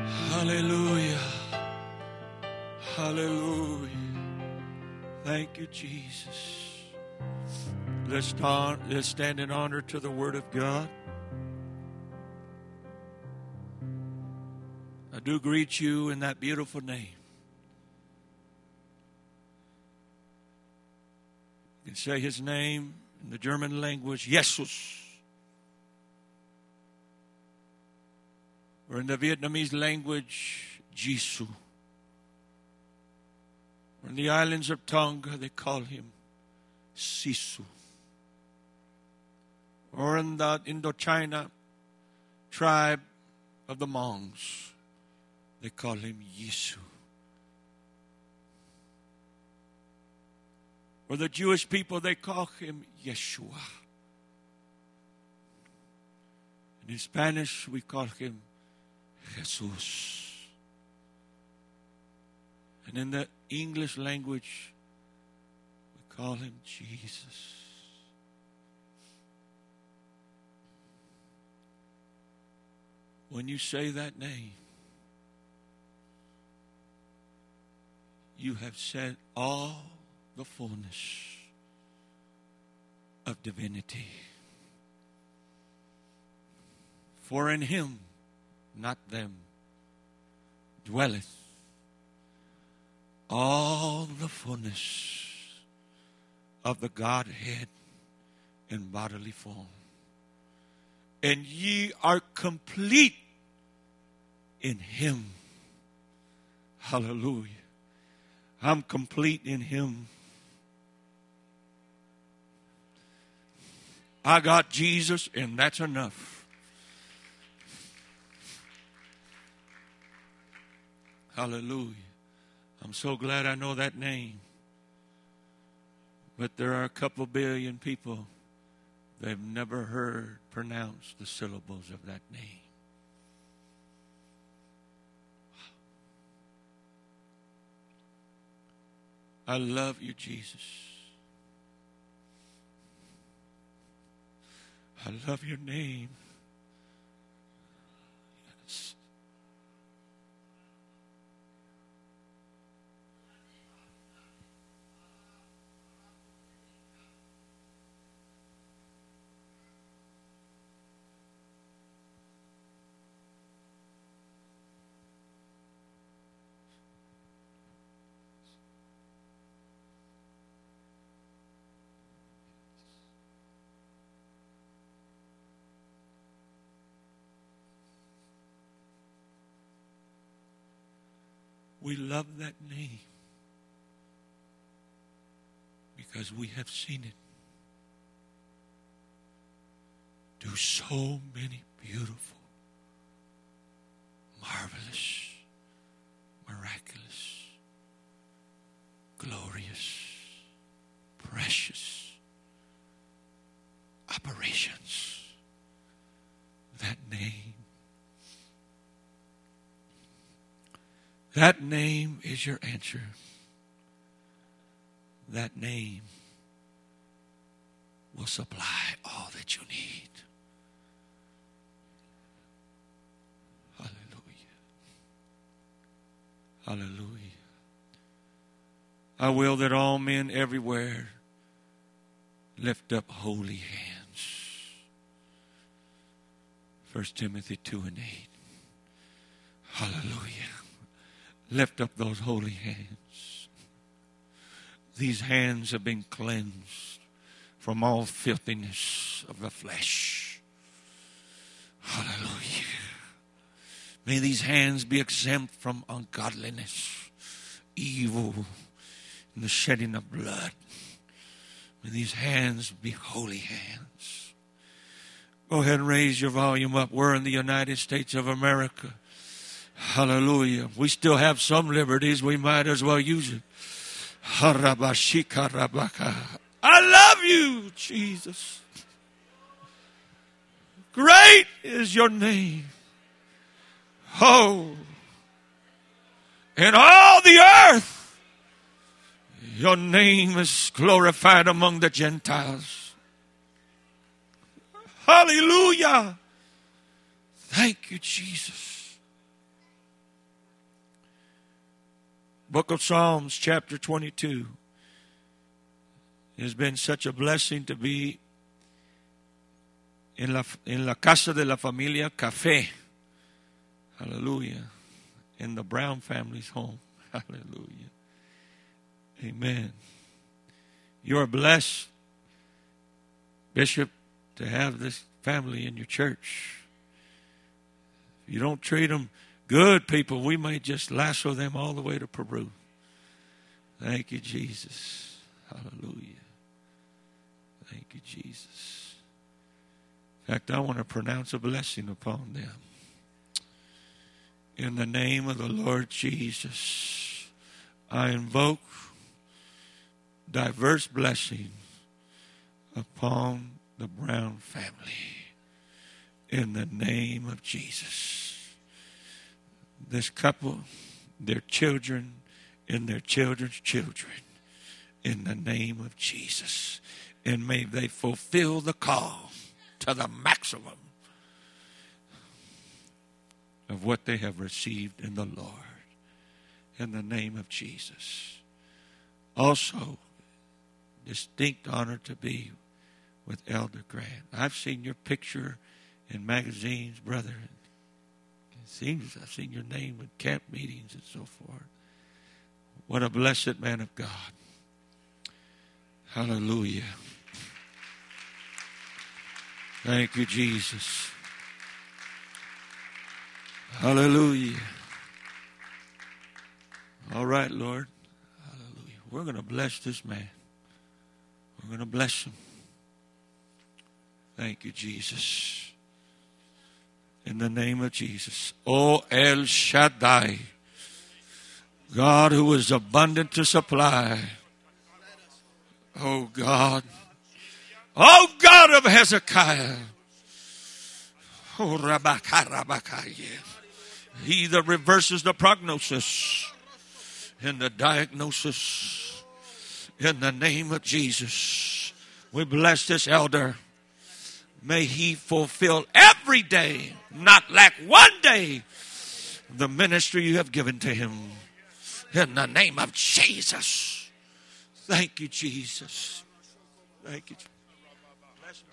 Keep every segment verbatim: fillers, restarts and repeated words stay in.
Hallelujah. Hallelujah. Thank you, Jesus. Let's stand, let's stand in honor to the Word of God. I do greet you in that beautiful name. You can say His name in the German language, Jesus. Or in the Vietnamese language, Jisu. Or in the islands of Tonga, they call Him Sisu. Or in the Indochina tribe of the Hmongs, they call Him Yisu. Or the Jewish people, they call Him Yeshua. And in Spanish, we call Him Jesus. And in the English language, we call Him Jesus. When you say that name, you have said all the fullness of divinity. For in Him, not them, dwelleth all the fullness of the Godhead in bodily form. And ye are complete in Him. Hallelujah. I'm complete in Him. I got Jesus, and that's enough. Hallelujah. I'm so glad I know that name. But there are a couple billion people that have never heard pronounced the syllables of that name. I love you, Jesus. I love your name. Yes. We love that name because we have seen it do so many beautiful, marvelous, miraculous, glorious, precious operations. That name. That name is your answer. That name will supply all that you need. Hallelujah. Hallelujah. I will that all men everywhere lift up holy hands. First Timothy two and eight. Hallelujah. Lift up those holy hands. These hands have been cleansed from all filthiness of the flesh. Hallelujah. May these hands be exempt from ungodliness, evil, and the shedding of blood. May these hands be holy hands. Go ahead and raise your volume up. We're in the United States of America. Hallelujah. We still have some liberties. We might as well use it. I love you, Jesus. Great is your name. Oh. In all the earth, your name is glorified among the Gentiles. Hallelujah. Thank you, Jesus. Book of Psalms, chapter twenty-two. It has been such a blessing to be in la, in la Casa de la Familia Café. Hallelujah. In the Brown family's home. Hallelujah. Amen. You are blessed, Bishop, to have this family in your church. If you don't treat them good, people, we might just lasso them all the way to Peru. Thank you, Jesus. Hallelujah. Thank you, Jesus. In fact, I want to pronounce a blessing upon them. In the name of the Lord Jesus, I invoke diverse blessings upon the Brown family. In the name of Jesus. This couple, their children, and their children's children. In the name of Jesus. And may they fulfill the call to the maximum of what they have received in the Lord. In the name of Jesus. Also, distinct honor to be with Elder Grant. I've seen your picture in magazines, brother. It seems I've seen your name in camp meetings and so forth. What a blessed man of God. Hallelujah. Thank you, Jesus. Hallelujah. All right, Lord. Hallelujah. We're going to bless this man. We're going to bless him. Thank you, Jesus. In the name of Jesus. O El Shaddai. God who is abundant to supply. Oh God. Oh God of Hezekiah. Oh Rabaka Rabakaya. He that reverses the prognosis and the diagnosis. In the name of Jesus. We bless this elder. May he fulfill every day, not lack one day, the ministry you have given to him. In the name of Jesus. Thank you, Jesus. Thank you. Bless you.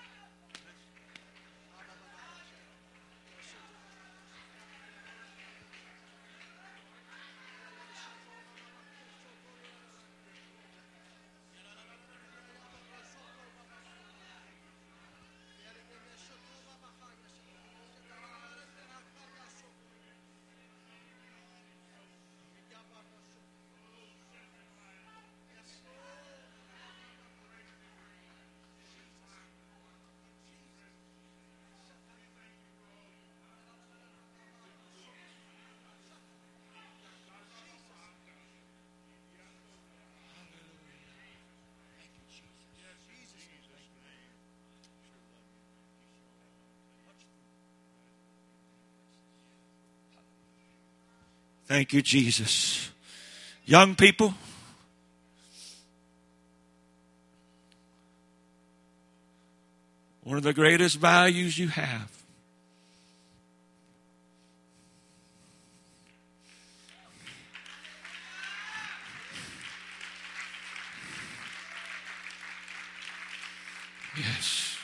Thank you, Jesus. Young people, one of the greatest values you have yes.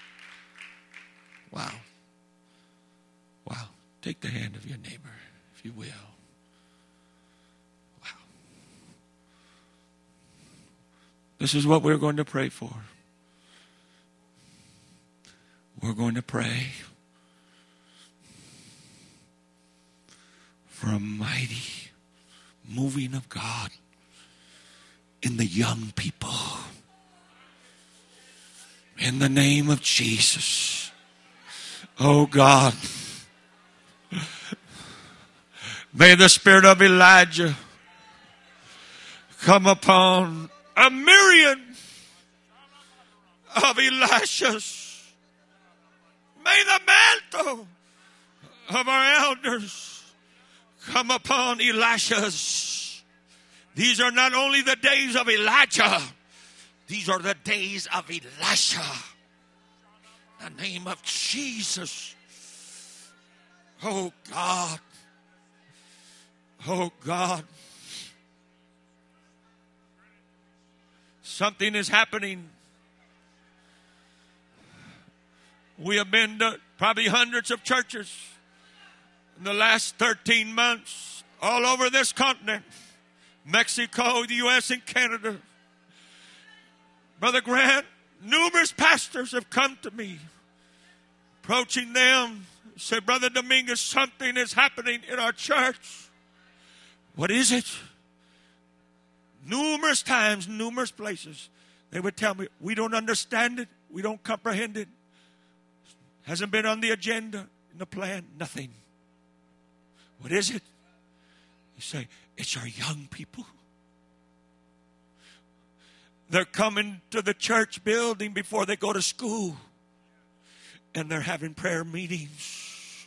Wow. Wow. Take the hand of your neighbor, if you will. This is what we're going to pray for. We're going to pray for a mighty moving of God in the young people. In the name of Jesus. Oh God. May the spirit of Elijah come upon a myriad of Elishas. May the mantle of our elders come upon Elishas. These are not only the days of Elijah, these are the days of Elisha. In the name of Jesus. Oh God. Oh God. Something is happening. We have been to probably hundreds of churches in the last thirteen months all over this continent. Mexico, the U S, and Canada. Brother Grant, numerous pastors have come to me, approaching them, say, Brother Dominguez, something is happening in our church. What is it? Numerous times, numerous places, they would tell me, we don't understand it, we don't comprehend it. Hasn't been on the agenda, in the plan, nothing. What is it? You say, it's our young people. They're coming to the church building before they go to school. And they're having prayer meetings.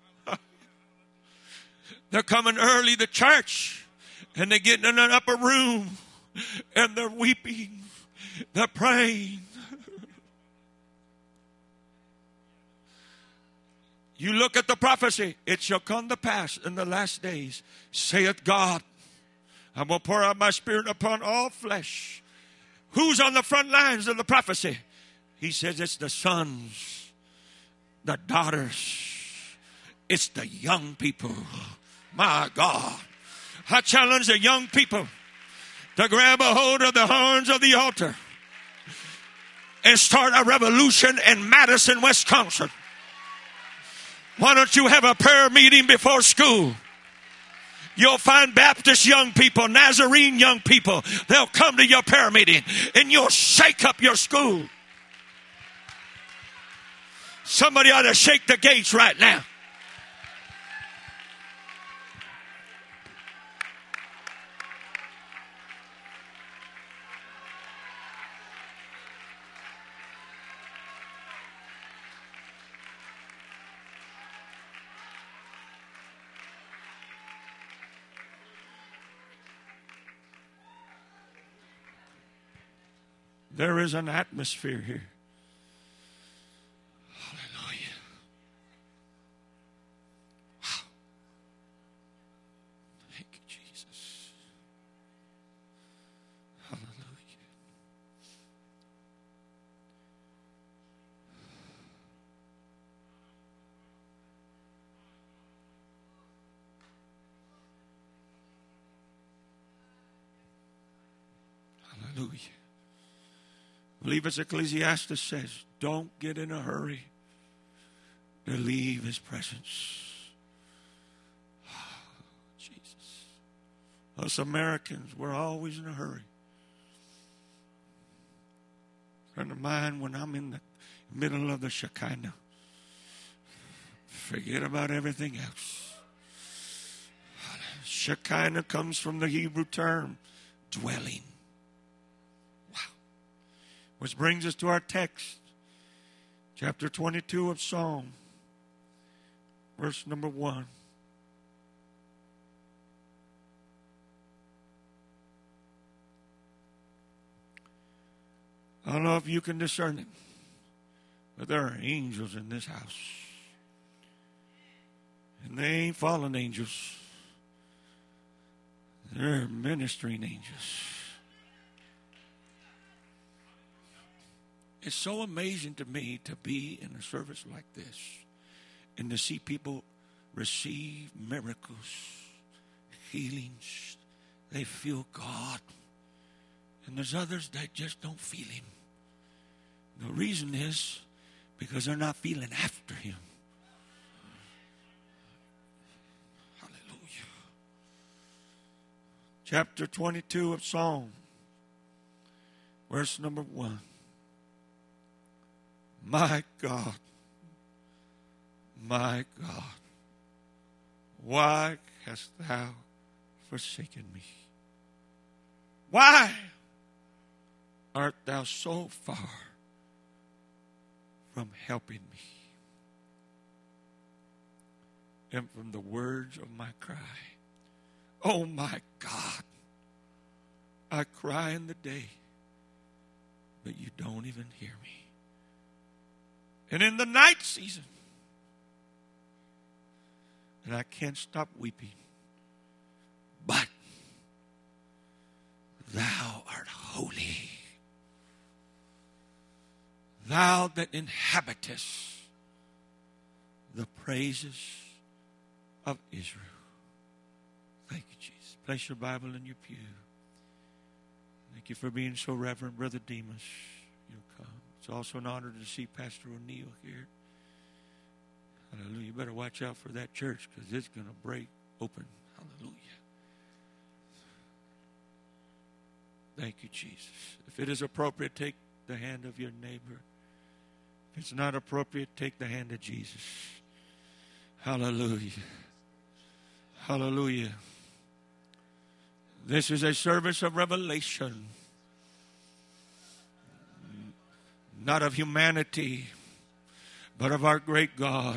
They're coming early to church. And they get in an upper room. And they're weeping. They're praying. You look at the prophecy. It shall come to pass in the last days, saith God, I will pour out my spirit upon all flesh. Who's on the front lines of the prophecy? He says it's the sons, the daughters. It's the young people. My God. I challenge the young people to grab a hold of the horns of the altar and start a revolution in Madison, Wisconsin. Why don't you have a prayer meeting before school? You'll find Baptist young people, Nazarene young people. They'll come to your prayer meeting and you'll shake up your school. Somebody ought to shake the gates right now. There is an atmosphere here. Hallelujah. Wow. Thank you, Jesus. Hallelujah. Hallelujah. I believe as Ecclesiastes says, don't get in a hurry to leave his presence. Oh, Jesus. Us Americans, we're always in a hurry. A friend of mine, when I'm in the middle of the Shekinah, forget about everything else. Shekinah comes from the Hebrew term, dwelling. Which brings us to our text, chapter twenty-two of Psalm, verse number one. I don't know if you can discern it, but there are angels in this house. And they ain't fallen angels. They're ministering angels. It's so amazing to me to be in a service like this and to see people receive miracles, healings. They feel God. And there's others that just don't feel Him. The reason is because they're not feeling after Him. Hallelujah. Chapter twenty-two of Psalm, verse number one. My God, my God, why hast thou forsaken me? Why art thou so far from helping me? And from the words of my cry, oh my God, I cry in the day, but you don't even hear me. And in the night season, and I can't stop weeping, but thou art holy. thou that inhabitest the praises of Israel. Thank you, Jesus. Place your Bible in your pew. Thank you for being so reverent, Brother Demas. You'll come. It's also an honor to see Pastor O'Neill here. Hallelujah. You better watch out for that church because it's going to break open. Hallelujah. Thank you, Jesus. If it is appropriate, take the hand of your neighbor. If it's not appropriate, take the hand of Jesus. Hallelujah. Hallelujah. This is a service of revelation, not of humanity, but of our great God.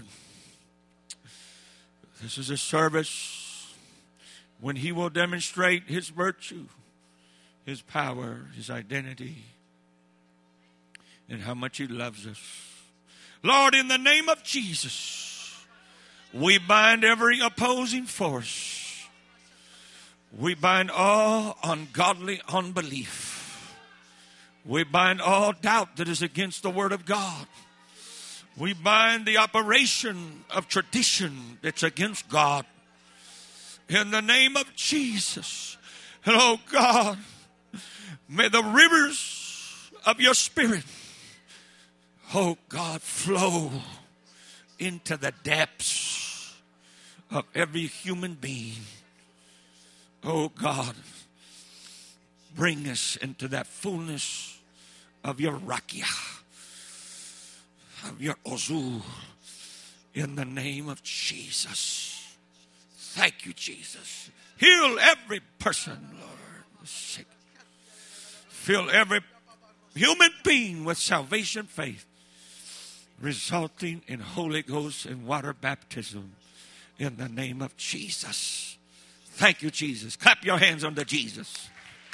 This is a service when He will demonstrate His virtue, His power, His identity, and how much He loves us. Lord, in the name of Jesus, we bind every opposing force. We bind all ungodly unbelief. We bind all doubt that is against the Word of God. We bind the operation of tradition that's against God. In the name of Jesus. And oh God, may the rivers of your Spirit, oh God, flow into the depths of every human being. Oh God, bring us into that fullness of your rakia, of your ozu, in the name of Jesus. Thank you, Jesus. Heal every person, Lord. Sick. Fill every human being with salvation faith, resulting in Holy Ghost and water baptism in the name of Jesus. Thank you, Jesus. Clap your hands unto Jesus.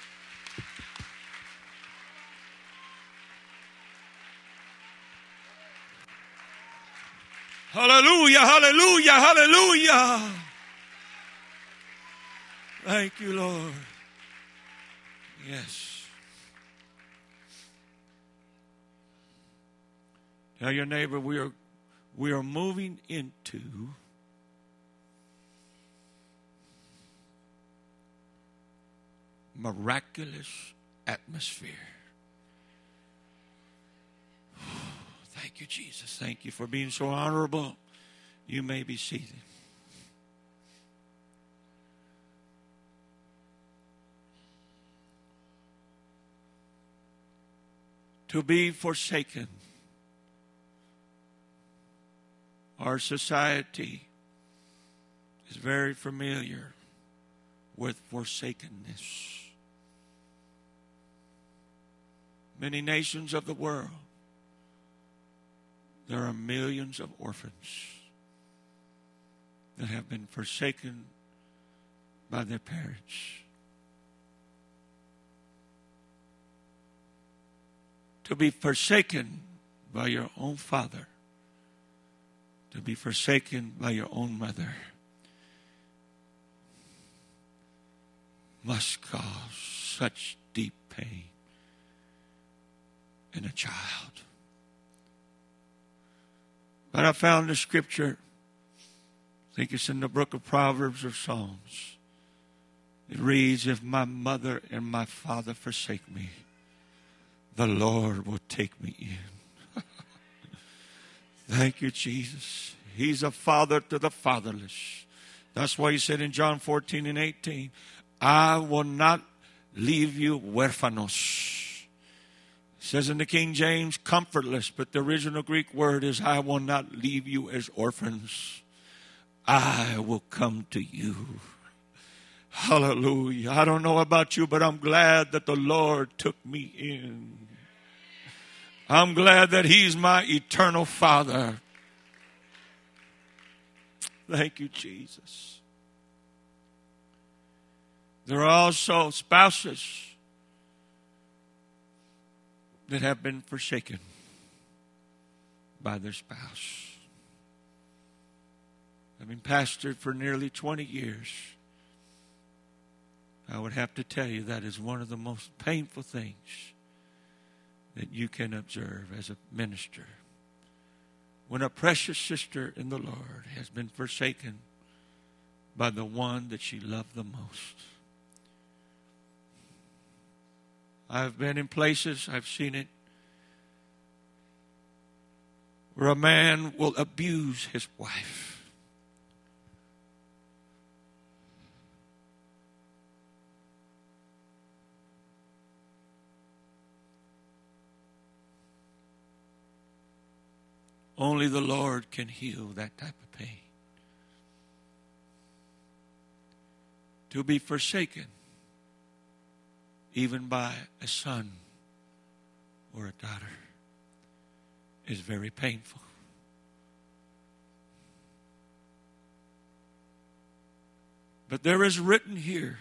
Hallelujah, hallelujah, hallelujah. Thank you, Lord. Yes. Tell your neighbor we are we are moving into miraculous atmosphere. Thank you, Jesus. Thank you for being so honorable. You may be seated. To be forsaken. Our society is very familiar with forsakenness. Many nations of the world, there are millions of orphans that have been forsaken by their parents. To be forsaken by your own father, to be forsaken by your own mother, must cause such deep pain in a child. But I found the scripture, I think it's in the book of Proverbs or Psalms. It reads, if my mother and my father forsake me, the Lord will take me in. Thank you, Jesus. He's a father to the fatherless. That's why he said in John fourteen and eighteen, I will not leave you huérfanos. It says in the King James, comfortless, but the original Greek word is, I will not leave you as orphans. I will come to you. Hallelujah. I don't know about you, but I'm glad that the Lord took me in. I'm glad that He's my eternal Father. Thank you, Jesus. There are also spouses that have been forsaken by their spouse. I've been pastored for nearly twenty years. I would have to tell you that is one of the most painful things that you can observe as a minister. When a precious sister in the Lord has been forsaken by the one that she loved the most. I've been in places, I've seen it, where a man will abuse his wife. Only the Lord can heal that type of pain. To be forsaken, even by a son or a daughter, is very painful. But there is written here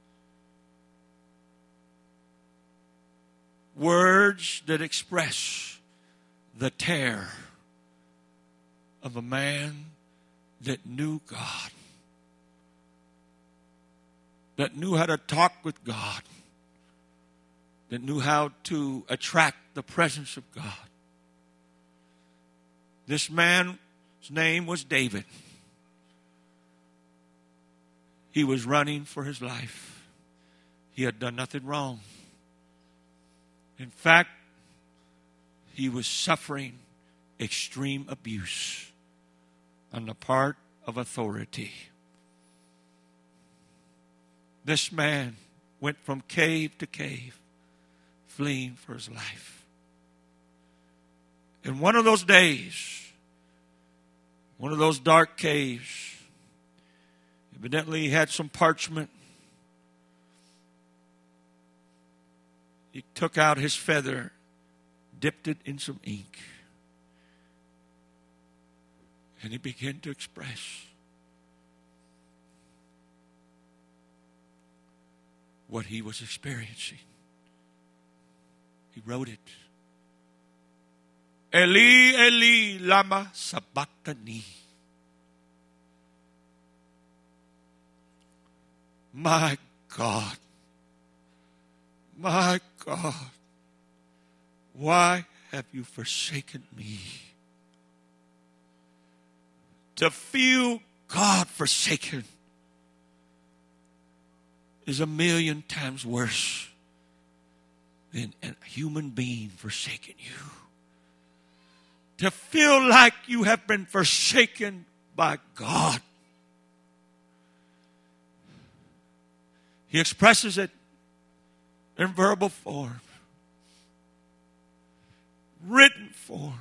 words that express the terror of a man that knew God, that knew how to talk with God, that knew how to attract the presence of God. This man's name was David. He was running for his life. He had done nothing wrong. In fact, he was suffering extreme abuse on the part of authority. This man went from cave to cave, fleeing for his life. In one of those days, one of those dark caves, evidently he had some parchment. He took out his feather, dipped it in some ink, and he began to express what he was experiencing. He wrote it. Eli, Eli, lama sabachthani. My God, my God, why have you forsaken me? To feel God forsaken is a million times worse than a human being forsaking you. To feel like you have been forsaken by God. He expresses it in verbal form, written form.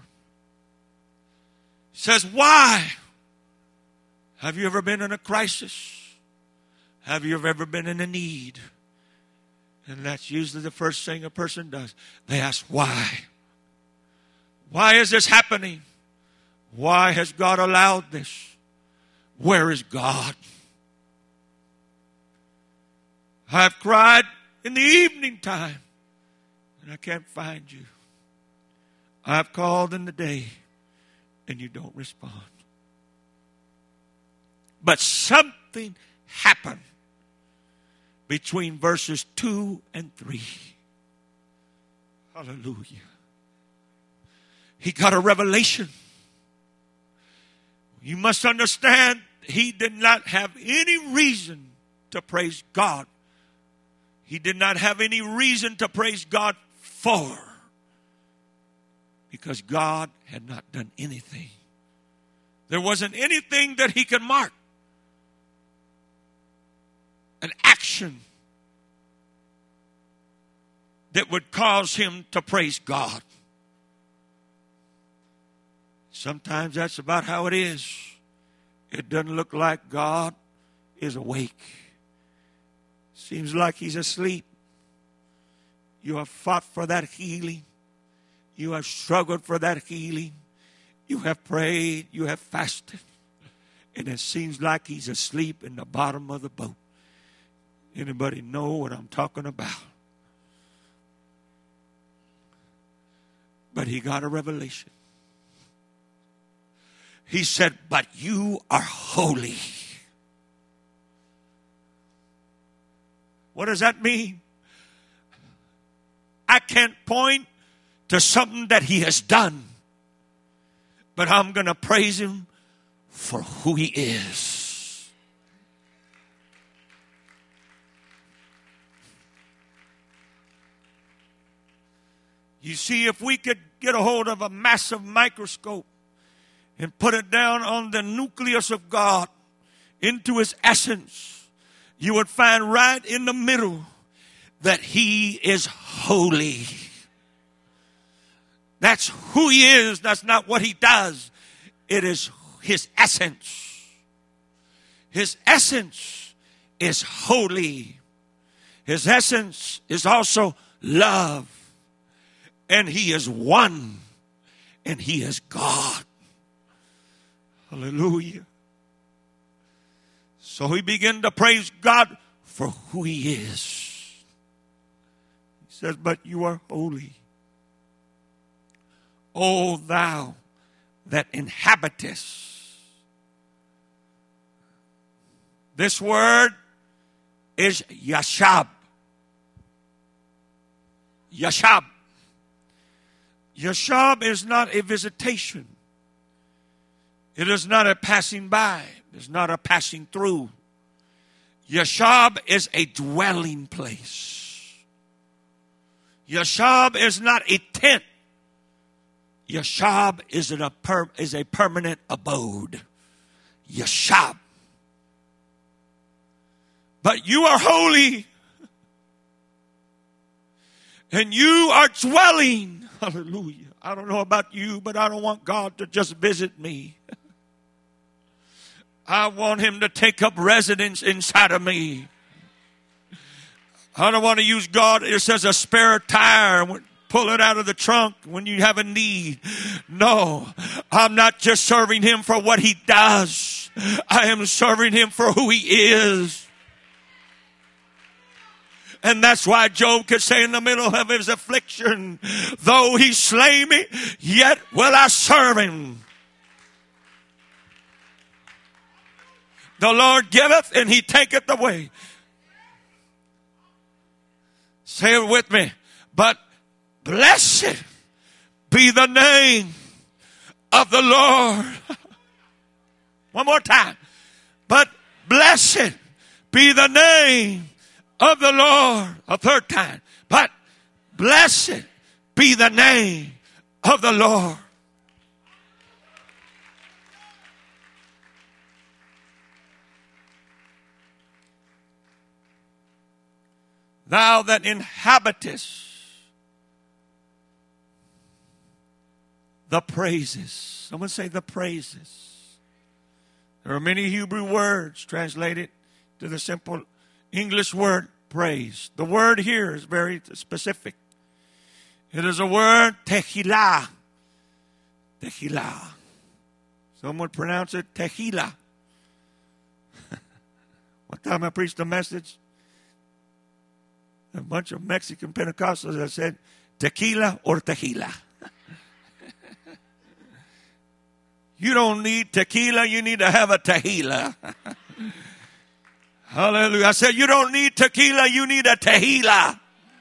He says, why? Have you ever been in a crisis? Have you ever been in a need? And that's usually the first thing a person does. They ask, why? Why is this happening? Why has God allowed this? Where is God? I've cried in the evening time, and I can't find you. I've called in the day, and you don't respond. But something happened between verses two and three. Hallelujah. He got a revelation. You must understand, he did not have any reason to praise God. He did not have any reason to praise God for, because God had not done anything. There wasn't anything that he could mark. An action that would cause him to praise God. Sometimes that's about how it is. It doesn't look like God is awake. Seems like he's asleep. You have fought for that healing. You have struggled for that healing. You have prayed. You have fasted. And it seems like he's asleep in the bottom of the boat. Anybody know what I'm talking about? But he got a revelation. He said, but you are holy. What does that mean? I can't point to something that he has done, but I'm going to praise him for who he is. You see, if we could get a hold of a massive microscope and put it down on the nucleus of God, into his essence, you would find right in the middle that he is holy. That's who he is. That's not what he does. It is his essence. His essence is holy. His essence is also love. And he is one. And he is God. Hallelujah. So he began to praise God for who he is. He says, but you are holy. O thou that inhabitest. This word is Yashab. Yashab. Yashab is not a visitation. It is not a passing by. It's not a passing through. Yashab is a dwelling place. Yashab is not a tent. Yashab is, an, a, per, is a permanent abode. Yashab. But you are holy. And you are dwelling. Hallelujah. I don't know about you, but I don't want God to just visit me. I want him to take up residence inside of me. I don't want to use God just as a spare tire. Pull it out of the trunk when you have a need. No, I'm not just serving him for what he does. I am serving him for who he is. And that's why Job could say in the middle of his affliction, though he slay me, yet will I serve him. The Lord giveth and he taketh away. Say it with me. But blessed be the name of the Lord. One more time. But blessed be the name of the Lord. A third time. But blessed be the name of the Lord. Thou that inhabitest the praises. Someone say the praises. There are many Hebrew words translated to the simple English word praise. The word here is very specific. It is a word tehillah. Tehillah. Some would pronounce it tehillah. One time I preached a message. A bunch of Mexican Pentecostals that said tequila or tequila. You don't need tequila, you need to have a tehillah. Hallelujah. I said, you don't need tequila, you need a tehillah.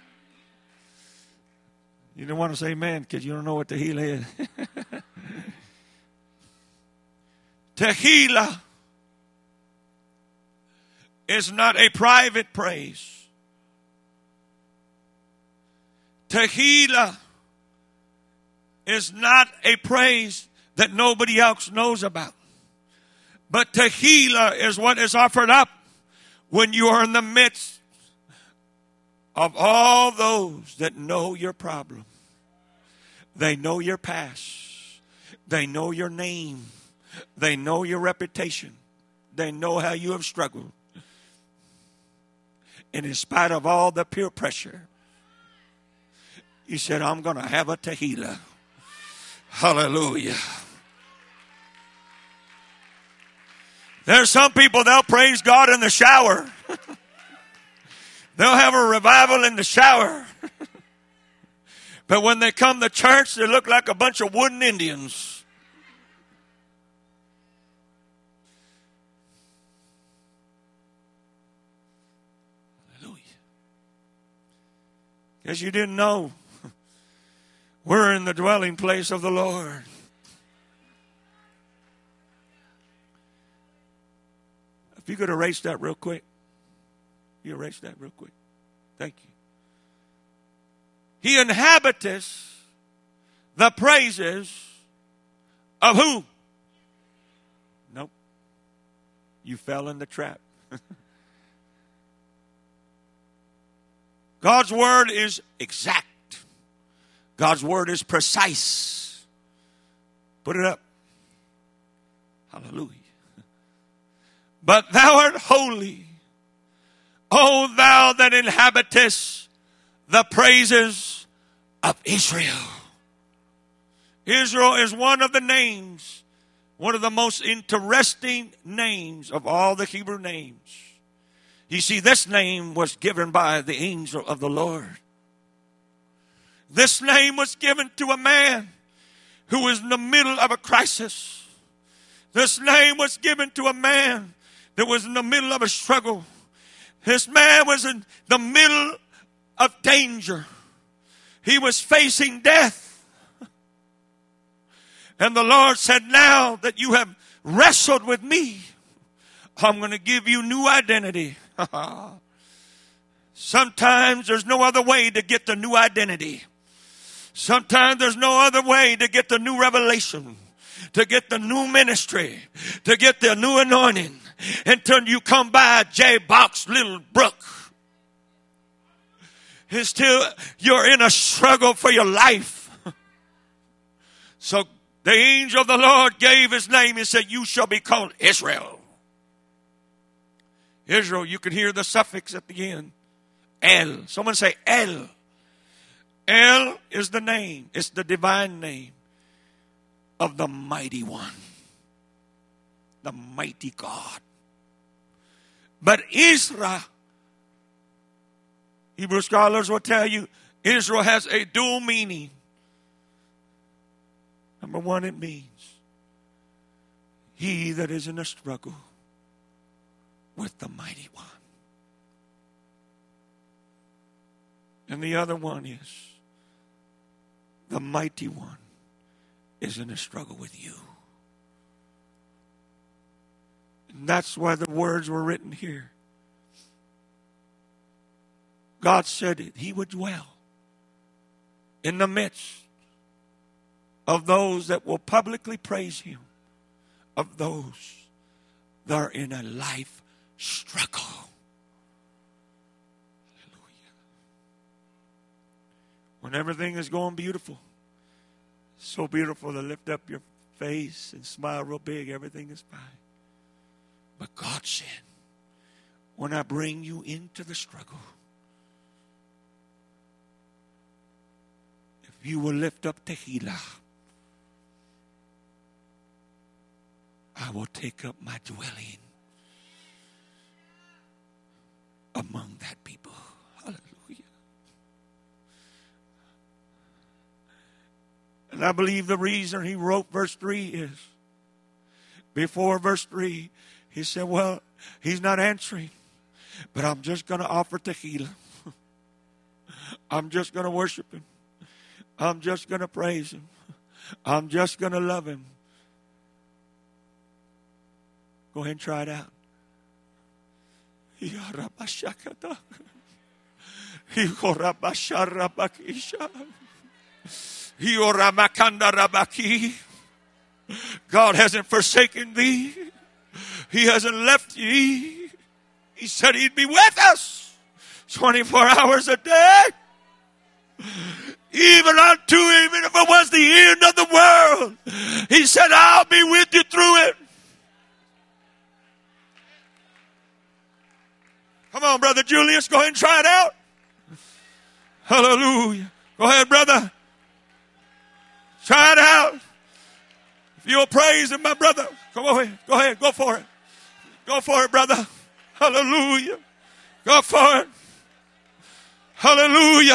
You don't want to say amen because you don't know what tehillah is. Tehillah is not a private praise. Tehillah is not a praise that nobody else knows about. But tehillah is what is offered up when you are in the midst of all those that know your problem. They know your past. They know your name. They know your reputation. They know how you have struggled. And in spite of all the peer pressure, you said, I'm going to have a tehillah. Hallelujah. There's some people, they'll praise God in the shower. They'll have a revival in the shower. But when they come to church, they look like a bunch of wooden Indians. Hallelujah. Because you didn't know. We're in the dwelling place of the Lord. If you could erase that real quick. You erase that real quick. Thank you. He inhabiteth the praises of who? Nope. You fell in the trap. God's word is exact. God's word is precise. Put it up. Hallelujah. But thou art holy, O thou that inhabitest the praises of Israel. Israel is one of the names, one of the most interesting names of all the Hebrew names. You see, this name was given by the angel of the Lord. This name was given to a man who was in the middle of a crisis. This name was given to a man that was in the middle of a struggle. This man was in the middle of danger. He was facing death. And the Lord said, now that you have wrestled with me, I'm going to give you new identity. Sometimes there's no other way to get the new identity. Sometimes there's no other way to get the new revelation, to get the new ministry, to get the new anointing, until you come by J. Box Little Brook. And still you're in a struggle for your life. So the angel of the Lord gave his name and said, you shall be called Israel. Israel, you can hear the suffix at the end. El. Someone say El. El is the name. It's the divine name of the mighty one. The mighty God. But Israel, Hebrew scholars will tell you, Israel has a dual meaning. Number one, it means he that is in a struggle with the mighty one. And the other one is the mighty one is in a struggle with you. And that's why the words were written here. God said it. He would dwell in the midst of those that will publicly praise him, of those that are in a life struggle. Hallelujah. When everything is going beautiful, so beautiful to lift up your face and smile real big, everything is fine. But God said, when I bring you into the struggle, if you will lift up Tehillah, I will take up my dwelling among that people. Hallelujah. And I believe the reason he wrote verse three is, before verse three, he said, well, he's not answering, but I'm just going to offer Tehillah. I'm just going to worship him. I'm just going to praise him. I'm just going to love him. Go ahead and try it out. God hasn't forsaken thee. He hasn't left thee. He said he'd be with us twenty-four hours a day. Even unto, even if it was the end of the world, he said, I'll be with you through it. Come on, Brother Julius, go ahead and try it out. Hallelujah. Go ahead, brother. Try it out. If you'll praise him, my brother, come on, go ahead, go for it. Go for it, brother. Hallelujah. Go for it. Hallelujah.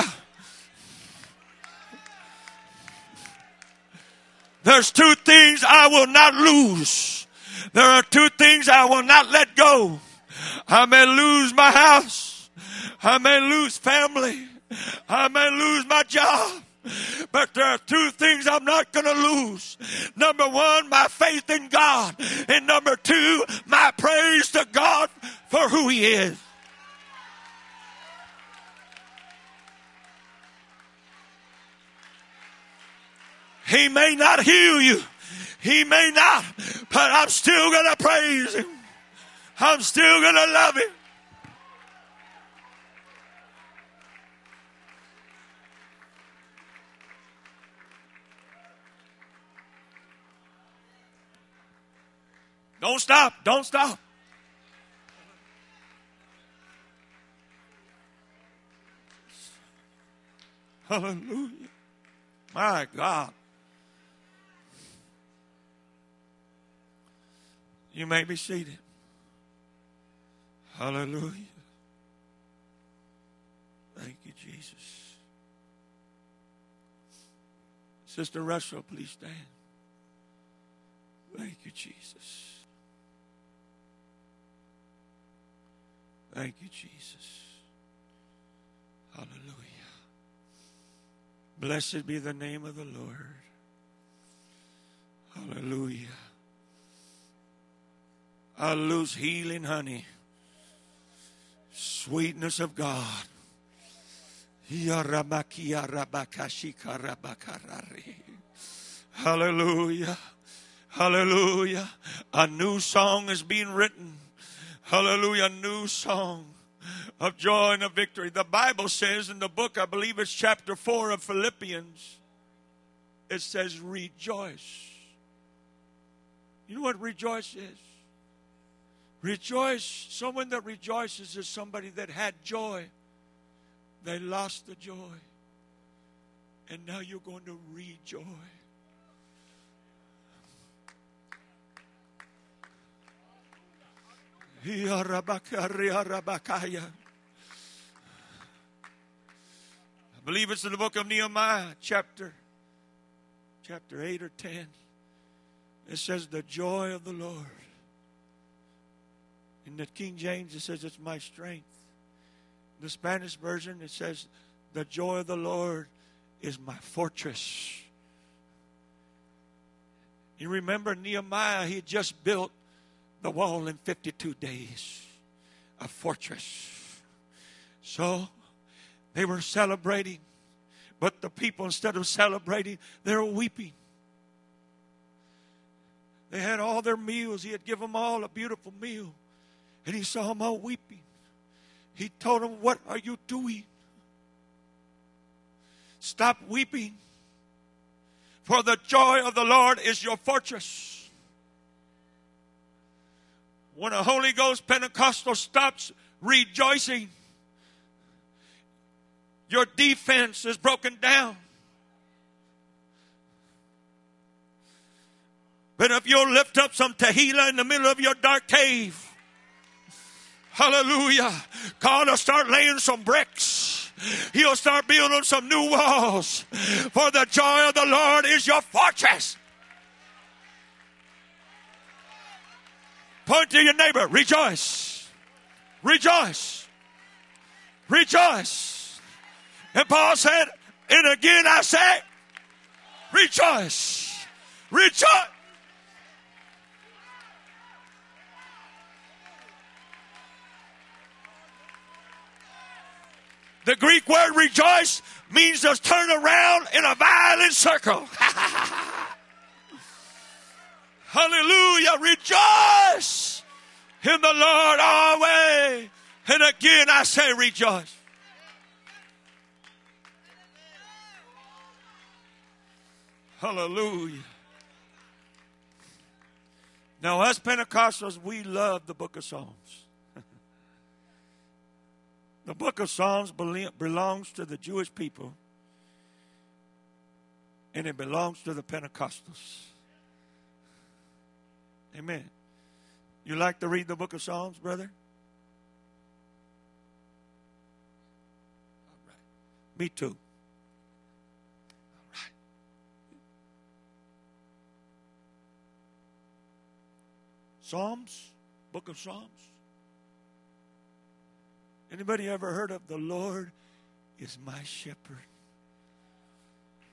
There's two things I will not lose. There are two things I will not let go. I may lose my house. I may lose family. I may lose my job. But there are two things I'm not going to lose. Number one, my faith in God. And number two, my praise to God for who He is. He may not heal you. He may not. But I'm still going to praise Him. I'm still going to love Him. Don't stop. Don't stop. Hallelujah. My God. You may be seated. Hallelujah. Thank you, Jesus. Sister Russell, please stand. Thank you, Jesus. Thank you, Jesus. Hallelujah. Blessed be the name of the Lord. Hallelujah. I lose healing, honey. Sweetness of God. Hallelujah. Hallelujah. A new song is being written. Hallelujah. A new song of joy and of victory. The Bible says in the book, I believe it's chapter four of Philippians, it says rejoice. You know what rejoice is? Rejoice. Someone that rejoices is somebody that had joy. They lost the joy. And now you're going to rejoice. I believe it's in the book of Nehemiah, chapter, chapter eight or ten. It says, the joy of the Lord. In the King James, it says, it's my strength. In the Spanish version, it says, the joy of the Lord is my fortress. You remember Nehemiah, he had just built the wall in fifty-two days. A fortress. So, they were celebrating. But the people, instead of celebrating, they were weeping. They had all their meals. He had given them all a beautiful meal. And he saw them all weeping. He told them, what are you doing? Stop weeping. For the joy of the Lord is your fortress. When a Holy Ghost Pentecostal stops rejoicing, your defense is broken down. But if you'll lift up some tequila in the middle of your dark cave, hallelujah, God will start laying some bricks. He'll start building some new walls. For the joy of the Lord is your fortress. Point to your neighbor. Rejoice. Rejoice. Rejoice. And Paul said, and again I say, rejoice. Rejoice. The Greek word rejoice means to turn around in a violent circle. Hallelujah. Rejoice in the Lord always. And again I say rejoice. Hallelujah. Now us Pentecostals, we love the book of Psalms. The book of Psalms belongs to the Jewish people. And it belongs to the Pentecostals. Amen. You like to read the book of Psalms, brother? All right. Me too. All right. Psalms, book of Psalms. Anybody ever heard of the Lord is my shepherd?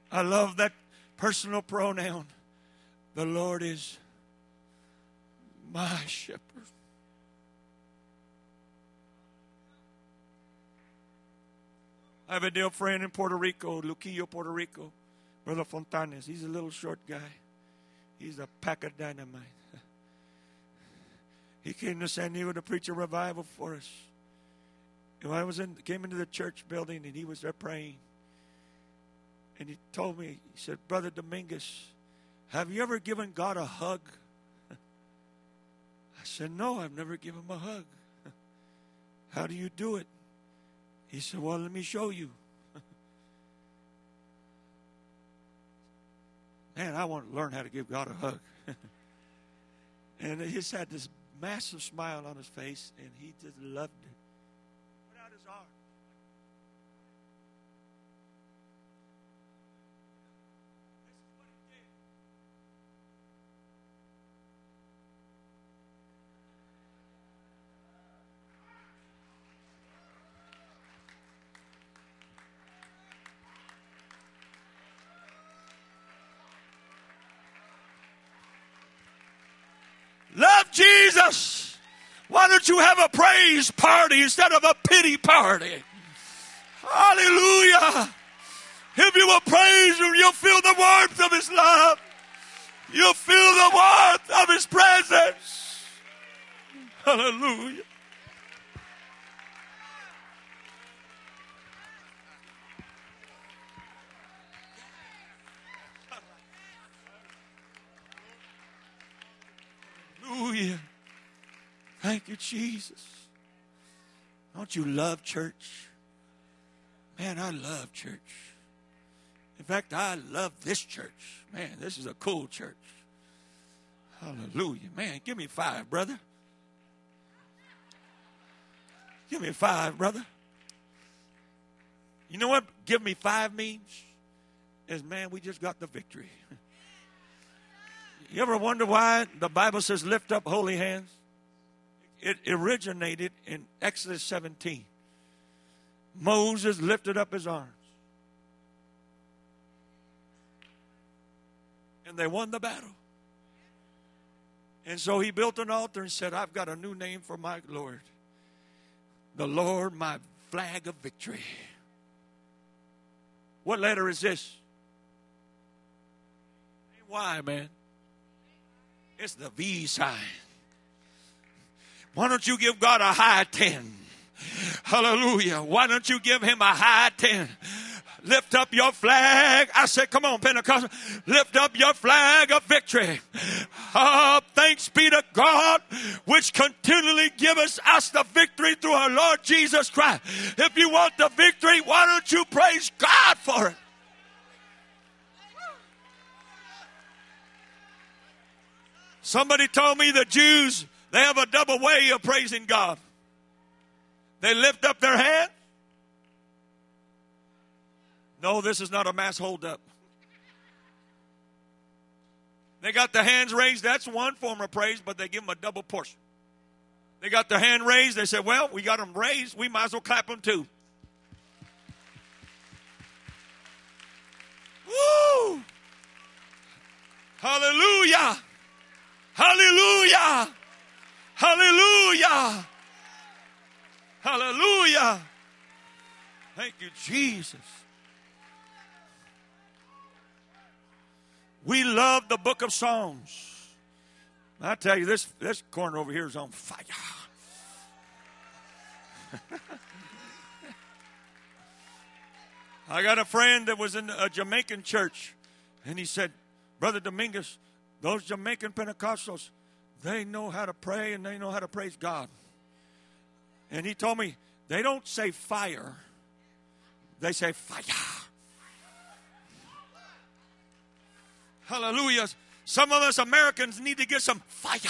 I love that personal pronoun. The Lord is my shepherd. I have a dear friend in Puerto Rico, Luquillo, Puerto Rico, Brother Fontanes. He's a little short guy. He's a pack of dynamite. He came to San Diego to preach a revival for us. And I was in, came into the church building, and he was there praying. And he told me, he said, Brother Dominguez, have you ever given God a hug? I said, no, I've never given him a hug. How do you do it? He said, well, let me show you. Man, I want to learn how to give God a hug. And he just had this massive smile on his face, and he just loved it. Put out his arm. Love Jesus. Why don't you have a praise party instead of a pity party? Hallelujah. If you will praise him, you'll feel the warmth of his love. You'll feel the warmth of his presence. Hallelujah. Hallelujah. Thank you, Jesus. Don't you love church? Man, I love church. In fact, I love this church. Man, this is a cool church. Hallelujah. Man, give me five, brother. Give me five, brother. You know what give me five means? Is, man, we just got the victory. You ever wonder why the Bible says lift up holy hands? It originated in Exodus seventeen. Moses lifted up his arms. And they won the battle. And so he built an altar and said, I've got a new name for my Lord. The Lord, my flag of victory. What letter is this? Why, man? It's the V sign. Why don't you give God a high ten? Hallelujah. Why don't you give him a high ten? Lift up your flag. I said, come on, Pentecostal. Lift up your flag of victory. Oh, thanks be to God, which continually giveth us the victory through our Lord Jesus Christ. If you want the victory, why don't you praise God for it? Somebody told me the Jews, they have a double way of praising God. They lift up their hand. No, this is not a mass holdup. They got the hands raised. That's one form of praise, but they give them a double portion. They got their hand raised. They said, well, we got them raised. We might as well clap them too. Woo! Hallelujah! Hallelujah! Hallelujah! Hallelujah! Thank you, Jesus. We love the book of Psalms. I tell you, this, this corner over here is on fire. I got a friend that was in a Jamaican church, and he said, Brother Dominguez, those Jamaican Pentecostals, they know how to pray and they know how to praise God. And he told me, they don't say fire, they say fire. Hallelujah. Some of us Americans need to get some fire.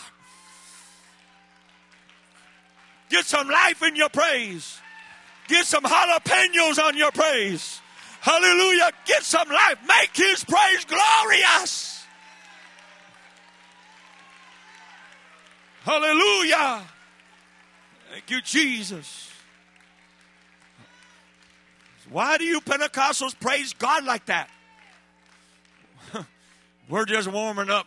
Get some life in your praise. Get some jalapenos on your praise. Hallelujah. Get some life. Make his praise glorious. Hallelujah. Thank you, Jesus. Why do you Pentecostals praise God like that? We're just warming up.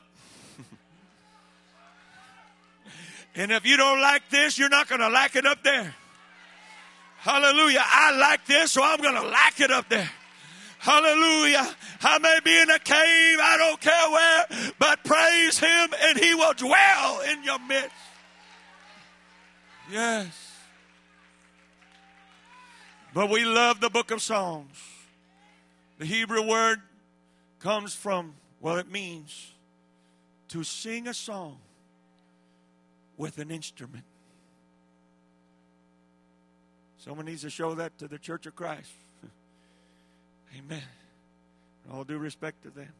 And if you don't like this, you're not going to like it up there. Hallelujah. I like this, so I'm going to like it up there. Hallelujah. I may be in a cave, I don't care where, but praise him and he will dwell in your midst. Yes. But we love the book of Psalms. The Hebrew word comes from, well, it means to sing a song with an instrument. Someone needs to show that to the Church of Christ. Amen. All due respect to them.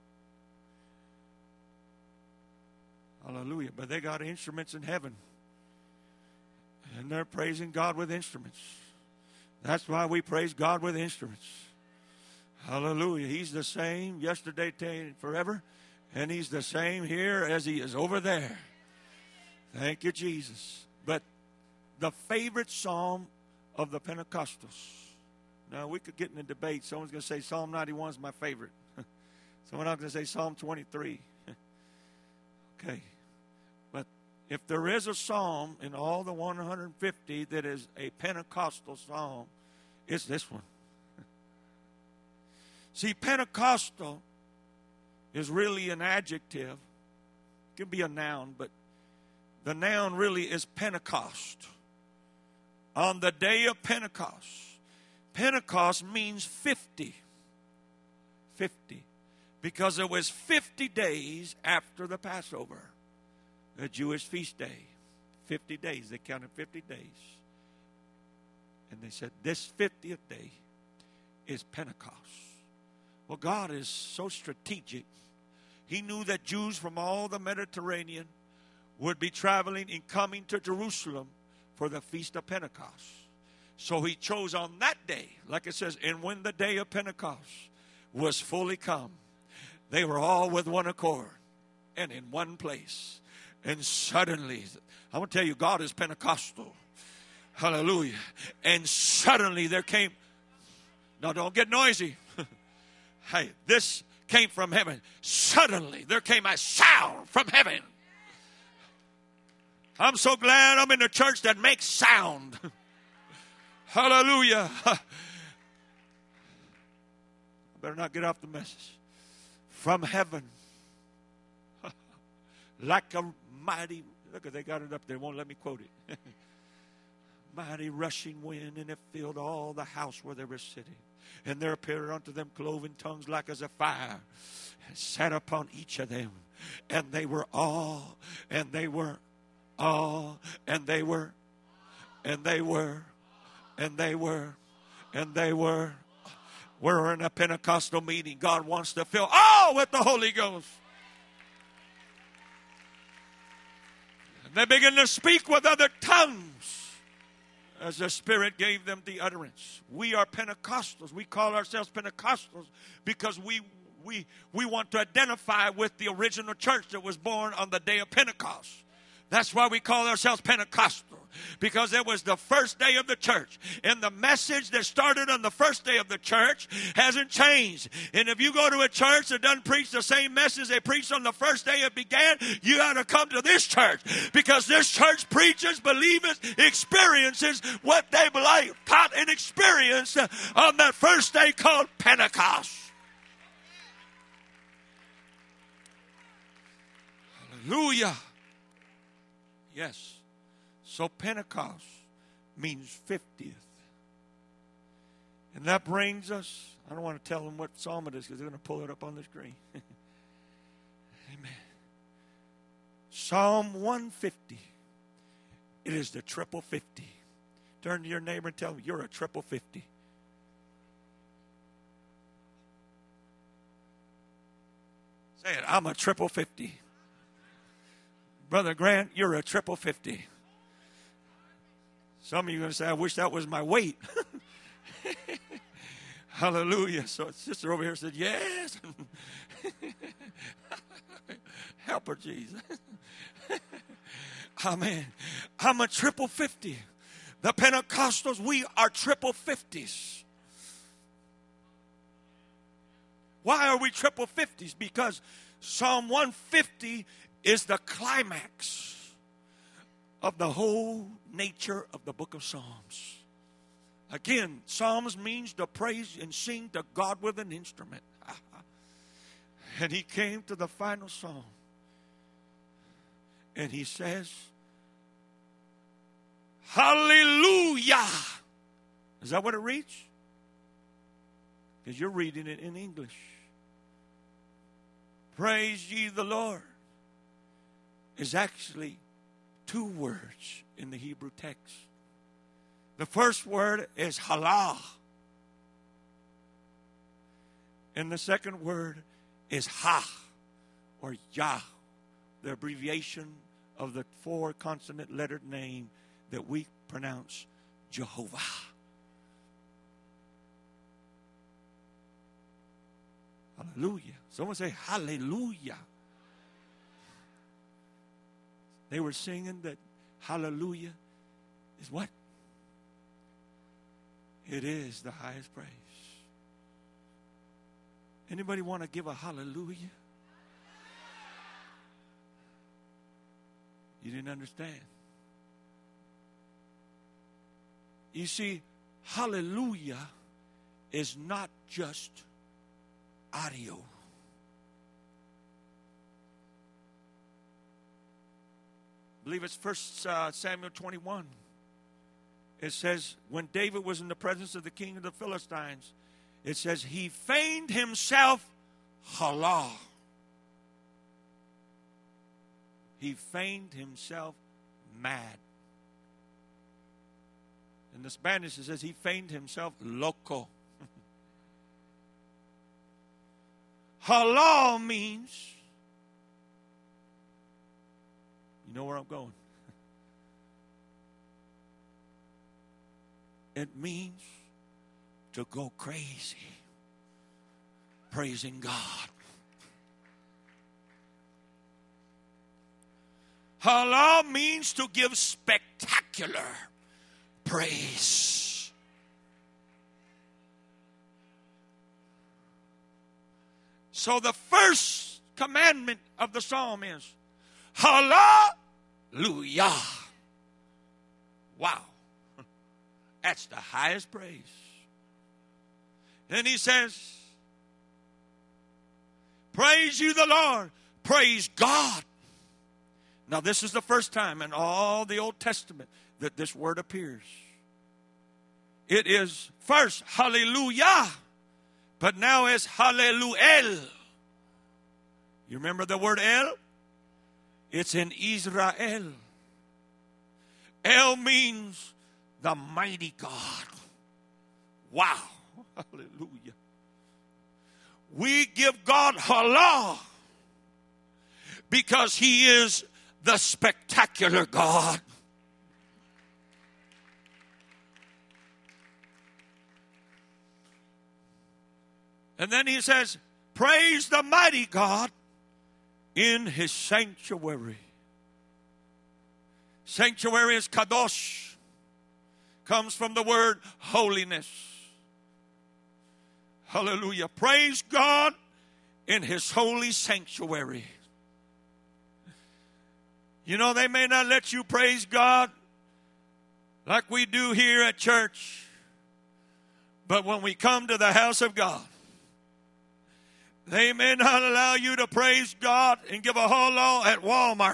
Hallelujah. But they got instruments in heaven. And they're praising God with instruments. That's why we praise God with instruments. Hallelujah. He's the same yesterday, today, and forever. And he's the same here as he is over there. Thank you, Jesus. But the favorite psalm of the Pentecostals. Now, we could get in a debate. Someone's going to say Psalm ninety-one is my favorite. Someone else is going to say Psalm twenty-three. Okay. But if there is a psalm in all the one hundred fifty that is a Pentecostal psalm, it's this one. See, Pentecostal is really an adjective. It can be a noun, but the noun really is Pentecost. On the day of Pentecost. Pentecost means fifty. fifty. Because it was fifty days after the Passover, the Jewish feast day. fifty days. They counted fifty days. And they said, this fiftieth day is Pentecost. Well, God is so strategic. He knew that Jews from all the Mediterranean would be traveling and coming to Jerusalem for the Feast of Pentecost. So he chose on that day, like it says, and when the day of Pentecost was fully come, they were all with one accord and in one place. And suddenly, I'm going to tell you, God is Pentecostal. Hallelujah. And suddenly there came, now don't get noisy. Hey, this came from heaven. Suddenly there came a sound from heaven. I'm so glad I'm in a church that makes sound. Hallelujah. I better not get off the message. From heaven. Like a mighty, look, they got it up there. Won't let me quote it. Mighty rushing wind, and it filled all the house where they were sitting. And there appeared unto them cloven tongues like as a fire, and sat upon each of them. And they were all, and they were all, and they were, and they were, and they were, and they were. We're in a Pentecostal meeting. God wants to fill all with the Holy Ghost. And they begin to speak with other tongues as the Spirit gave them the utterance. We are Pentecostals. We call ourselves Pentecostals because we we we want to identify with the original church that was born on the day of Pentecost. That's why we call ourselves Pentecostal, because it was the first day of the church. And the message that started on the first day of the church hasn't changed. And if you go to a church that doesn't preach the same message they preached on the first day it began, you got to come to this church, because this church preaches, believes, experiences what they believe, taught and experienced on that first day called Pentecost. Hallelujah. Yes. So Pentecost means fiftieth. And that brings us, I don't want to tell them what psalm it is because they're going to pull it up on the screen. Amen. Psalm one fifty. It is the triple fifty. Turn to your neighbor and tell him, you're a triple fifty. Say it, I'm a triple fifty. Brother Grant, you're a triple fifty. Some of you are going to say, I wish that was my weight. Hallelujah. So a sister over here said, yes. Help her, Jesus. Amen. I'm a triple fifty. The Pentecostals, we are triple fifties. Why are we triple fifties? Because Psalm one fifty is the climax of the whole nature of the book of Psalms. Again, Psalms means to praise and sing to God with an instrument. And he came to the final psalm. And he says, hallelujah. Is that what it reads? Because you're reading it in English. Praise ye the Lord is actually two words in the Hebrew text. The first word is halal. And the second word is ha, or Yah, the abbreviation of the four consonant lettered name that we pronounce Jehovah. Hallelujah. Someone say hallelujah. They were singing that hallelujah is what? It is the highest praise. Anybody want to give a hallelujah? You didn't understand. You see, hallelujah is not just audio. I believe it's First uh, Samuel twenty-one. It says, when David was in the presence of the king of the Philistines, it says, he feigned himself halal. He feigned himself mad. In the Spanish, it says, he feigned himself loco. Halal means, you know where I'm going. It means to go crazy, praising God. Halal means to give spectacular praise. So the first commandment of the psalm is hallelujah. Wow. That's the highest praise. Then he says, praise you the Lord. Praise God. Now this is the first time in all the Old Testament that this word appears. It is first hallelujah, but now it's hallelujah. You remember the word El? It's in Israel. El means the mighty God. Wow. Hallelujah. We give God halal because he is the spectacular God. And then he says, praise the mighty God in his sanctuary. Sanctuary is kadosh. Comes from the word holiness. Hallelujah. Praise God in his holy sanctuary. You know, they may not let you praise God like we do here at church. But when we come to the house of God, they may not allow you to praise God and give a halal at Walmart.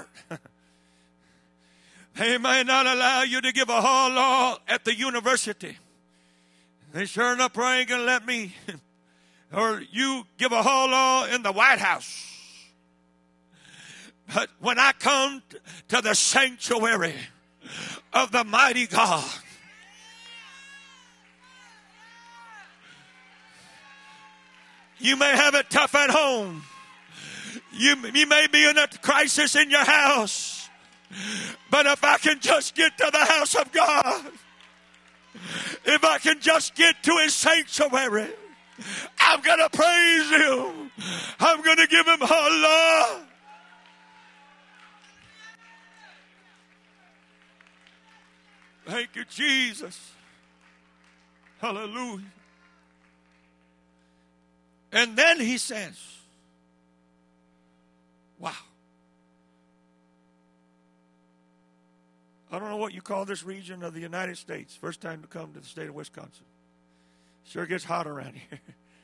They may not allow you to give a halal at the university. They sure enough ain't going to let me. Or you give a halal in the White House. But when I come to the sanctuary of the mighty God, you may have it tough at home. You, you may be in a crisis in your house. But if I can just get to the house of God, if I can just get to his sanctuary, I'm going to praise him. I'm going to give him halal. Thank you, Jesus. Hallelujah. And then he says, wow. I don't know what you call this region of the United States. First time to come to the state of Wisconsin. Sure gets hot around here.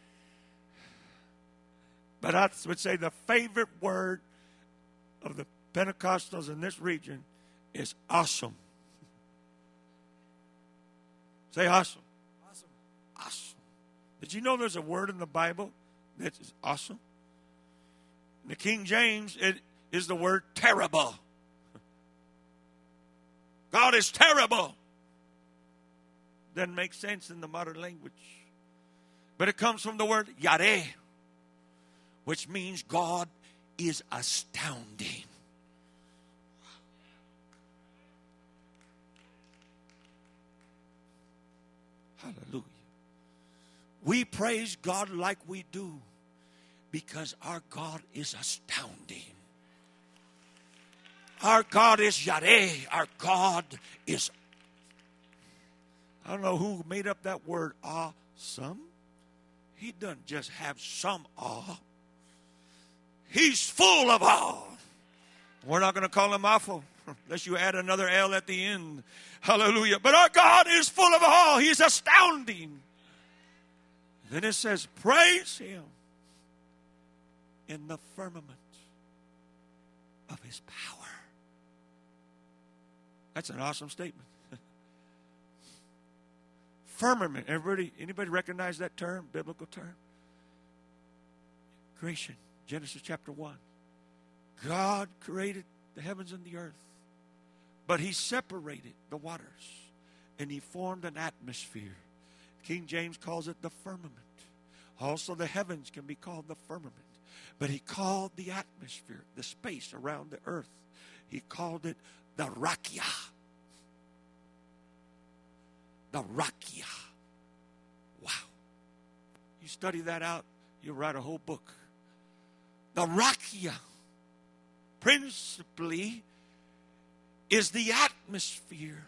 But I would say the favorite word of the Pentecostals in this region is awesome. Say awesome. Awesome. Awesome. Did you know there's a word in the Bible that is awesome? In the King James, it is the word terrible. God is terrible. Doesn't make sense in the modern language. But it comes from the word yare, which means God is astounding. Hallelujah. We praise God like we do because our God is astounding. Our God is Yahweh. Our God is, I don't know who made up that word, awesome. He doesn't just have some awe. He's full of awe. We're not going to call him awful unless you add another L at the end. Hallelujah. But our God is full of awe. He's astounding. Then it says, praise him in the firmament of his power. That's an awesome statement. Firmament. Everybody, anybody recognize that term, biblical term? Creation, Genesis chapter one. God created the heavens and the earth, but he separated the waters, and he formed an atmosphere. King James calls it the firmament. Also, the heavens can be called the firmament, but he called the atmosphere, the space around the earth, he called it the rakia. The rakia. Wow. You study that out, you'll write a whole book. The rakia, principally, is the atmosphere.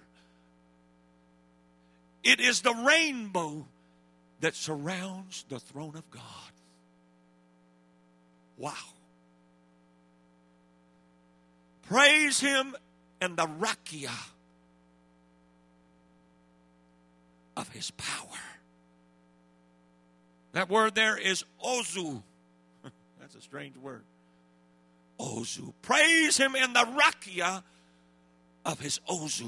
It is the rainbow that surrounds the throne of God. Wow. Praise him and the rakia of his power. That word there is ozu. That's a strange word. Ozu. Praise him in the rakia of his ozu.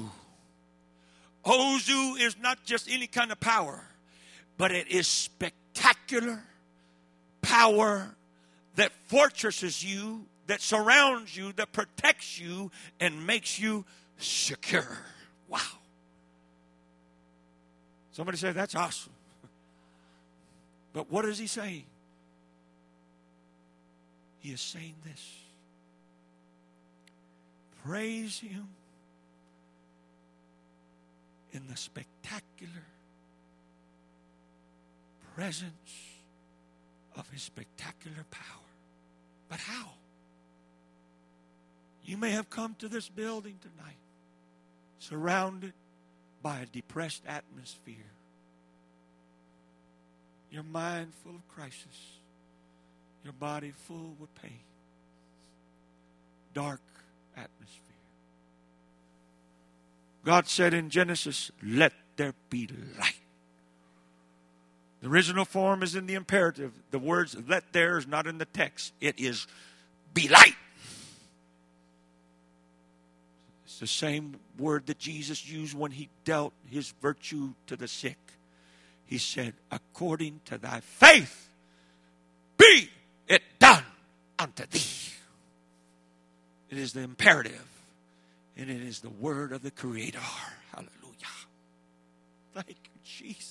Ozu is not just any kind of power, but it is spectacular power that fortresses you, that surrounds you, that protects you, and makes you secure. Wow. Somebody say, that's awesome. But what is he saying? He is saying this. Praise him in the spectacular presence of his spectacular power. But how? You may have come to this building tonight surrounded by a depressed atmosphere. Your mind full of crisis. Your body full with pain. Dark atmosphere. God said in Genesis, let there be light. The original form is in the imperative. The words let there is not in the text. It is be light. It's the same word that Jesus used when he dealt his virtue to the sick. He said, according to thy faith, be it done unto thee. It is the imperative. And it is the word of the Creator. Hallelujah. Thank you, Jesus.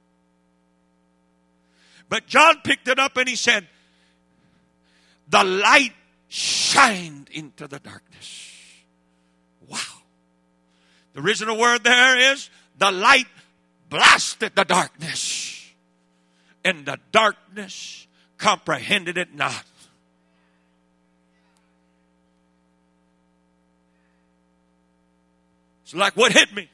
But John picked it up and he said, the light shined into the darkness. Wow. The original word there is, the light blasted the darkness, and the darkness comprehended it not. It's like what hit me.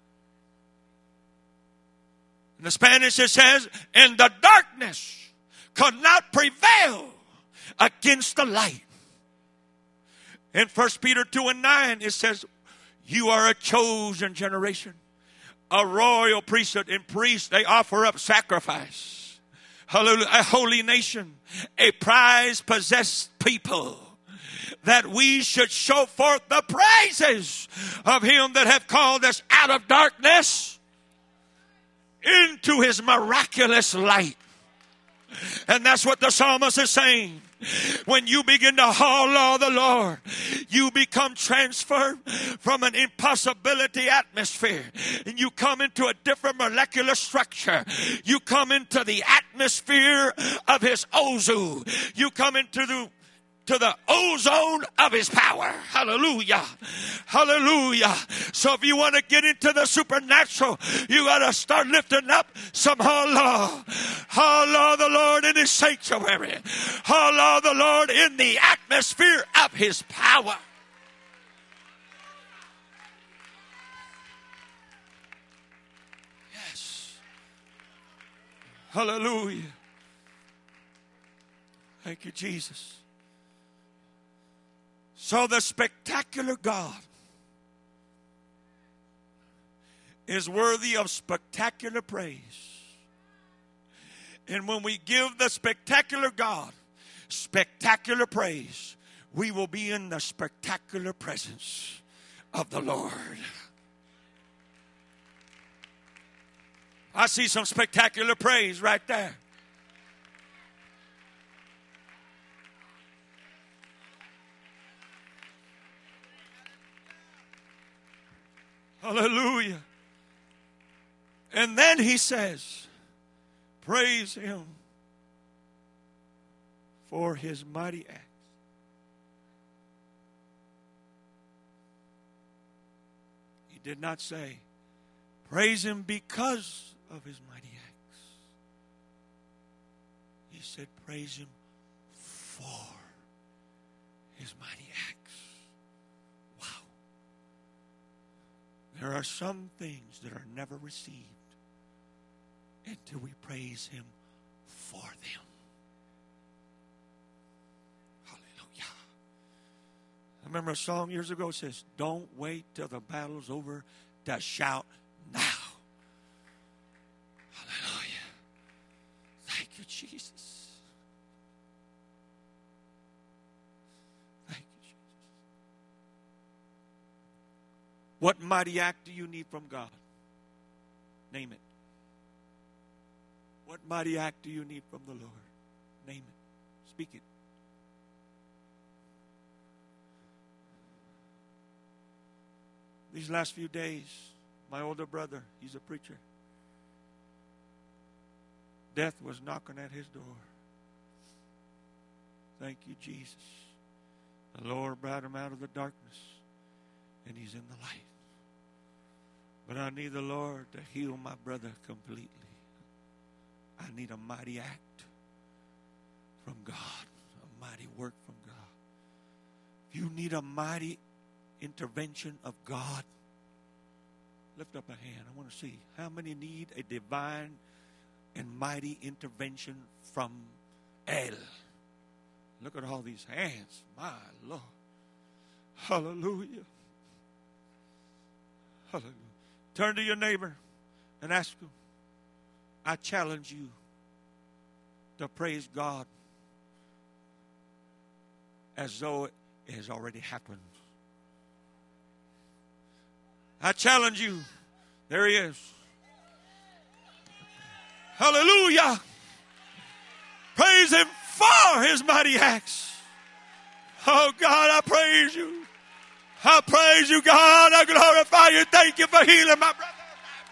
In the Spanish it says, and the darkness could not prevail against the light. In First Peter two and nine, it says, you are a chosen generation, a royal priesthood, and priests, they offer up sacrifice. Hallelujah. A holy nation, a prize possessed people, that we should show forth the praises of him that hath called us out of darkness into his miraculous light. And that's what the psalmist is saying. When you begin to haul on the Lord, you become transferred from an impossibility atmosphere, and you come into a different molecular structure. You come into the atmosphere of his ozu. You come into the to the ozone of his power. Hallelujah. Hallelujah. So if you want to get into the supernatural, you got to start lifting up some holla. Holla the Lord in his sanctuary. Holla the Lord in the atmosphere of his power. Yes. Hallelujah. Thank you, Jesus. So the spectacular God is worthy of spectacular praise. And when we give the spectacular God spectacular praise, we will be in the spectacular presence of the Lord. I see some spectacular praise right there. Hallelujah. And then he says, praise him for his mighty acts. He did not say, praise him because of his mighty acts. He said, praise him for his mighty acts. There are some things that are never received until we praise him for them. Hallelujah. I remember a song years ago that says, don't wait till the battle's over to shout now. Hallelujah. Thank you, Jesus. What mighty act do you need from God? Name it. What mighty act do you need from the Lord? Name it. Speak it. These last few days, my older brother, he's a preacher. Death was knocking at his door. Thank you, Jesus. The Lord brought him out of the darkness, and he's in the light. But I need the Lord to heal my brother completely. I need a mighty act from God, a mighty work from God. If you need a mighty intervention of God, lift up a hand. I want to see how many need a divine and mighty intervention from El. Look at all these hands. My Lord. Hallelujah. Hallelujah. Turn to your neighbor and ask him, I challenge you to praise God as though it has already happened. I challenge you. There he is. Hallelujah. Praise him for his mighty acts. Oh God, I praise you. I praise you, God. I glorify you. Thank you for healing my brother.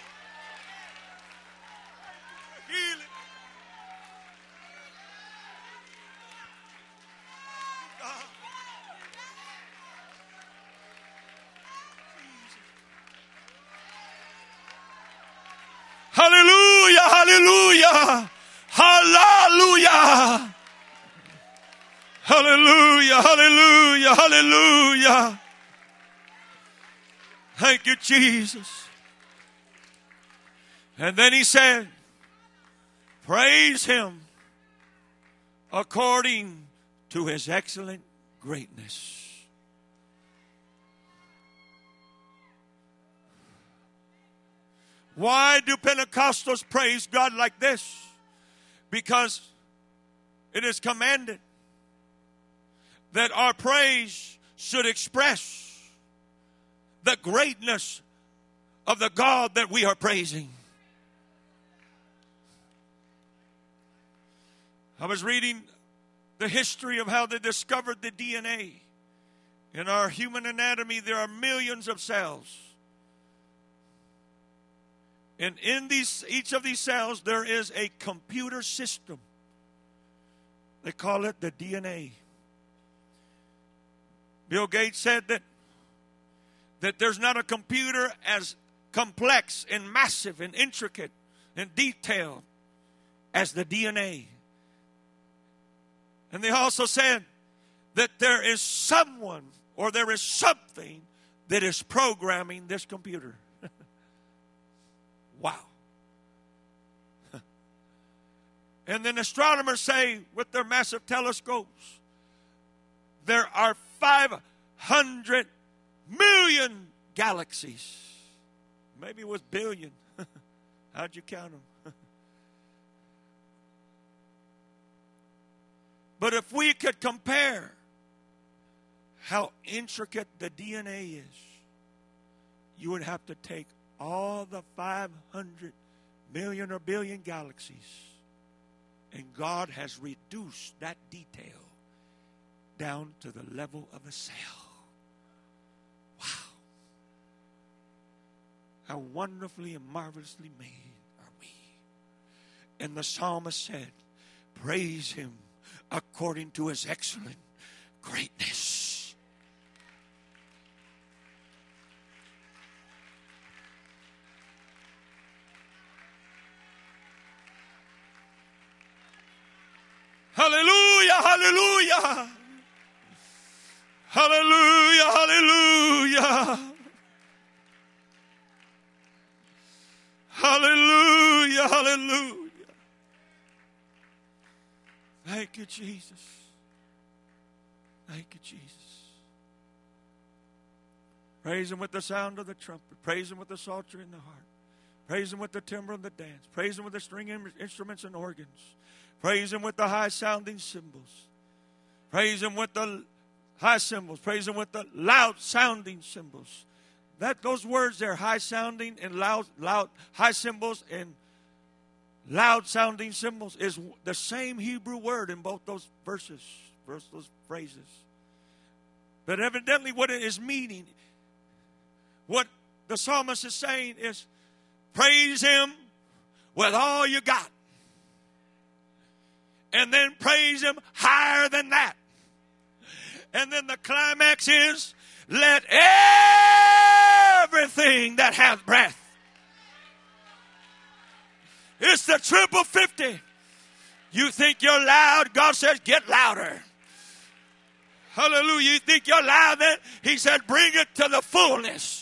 Healing. God. Hallelujah, hallelujah, hallelujah, hallelujah, hallelujah, hallelujah. Thank you, Jesus. And then he said, praise him according to his excellent greatness. Why do Pentecostals praise God like this? Because it is commanded that our praise should express the greatness of the God that we are praising. I was reading the history of how they discovered the D N A. In our human anatomy, there are millions of cells. And in these, each of these cells, there is a computer system. They call it the D N A. Bill Gates said that, that there's not a computer as complex and massive and intricate and detailed as the D N A. And they also said that there is someone or there is something that is programming this computer. Wow. And then astronomers say with their massive telescopes, there are five hundred million galaxies. Maybe it was billion. How'd you count them? But if we could compare how intricate the D N A is, you would have to take all the five hundred million or billion galaxies, and God has reduced that detail down to the level of a cell. Wow. How wonderfully and marvelously made are we. And the psalmist said, praise him according to his excellent greatness. Hallelujah, hallelujah. Hallelujah, hallelujah. Hallelujah, hallelujah. Thank you, Jesus. Thank you, Jesus. Praise him with the sound of the trumpet. Praise him with the psaltery in the harp. Praise him with the timbre and the dance. Praise him with the string instruments and organs. Praise him with the high-sounding cymbals. Praise him with the high cymbals. Praise him with the loud-sounding cymbals. That those words there, high-sounding and loud, loud, high cymbals and loud-sounding cymbals, is the same Hebrew word in both those verses, both those phrases. But evidently, what it is meaning, what the psalmist is saying is, praise him with all you got. And then praise him higher than that. And then the climax is, let everything that hath breath. It's the triple fifty. You think you're loud? God says, get louder. Hallelujah. You think you're loud then? He said, bring it to the fullness.